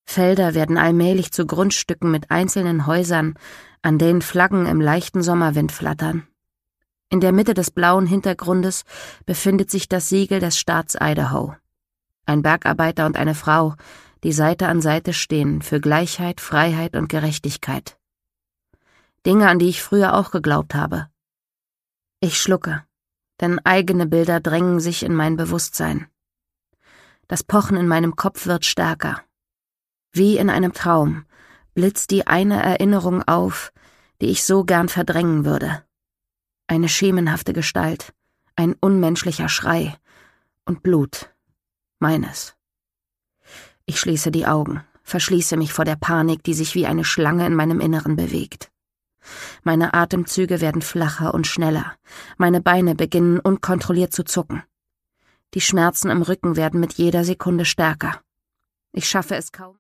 Felder werden allmählich zu Grundstücken mit einzelnen Häusern, an denen Flaggen im leichten Sommerwind flattern. In der Mitte des blauen Hintergrundes befindet sich das Siegel des Staats Idaho. Ein Bergarbeiter und eine Frau, die Seite an Seite stehen für Gleichheit, Freiheit und Gerechtigkeit. Dinge, an die ich früher auch geglaubt habe. Ich schlucke, denn eigene Bilder drängen sich in mein Bewusstsein. Das Pochen in meinem Kopf wird stärker. Wie in einem Traum blitzt die eine Erinnerung auf, die ich so gern verdrängen würde. Eine schemenhafte Gestalt, ein unmenschlicher Schrei und Blut. Meines. Ich schließe die Augen, verschließe mich vor der Panik, die sich wie eine Schlange in meinem Inneren bewegt. Meine Atemzüge werden flacher und schneller, meine Beine beginnen unkontrolliert zu zucken. Die Schmerzen im Rücken werden mit jeder Sekunde stärker. Ich schaffe es kaum.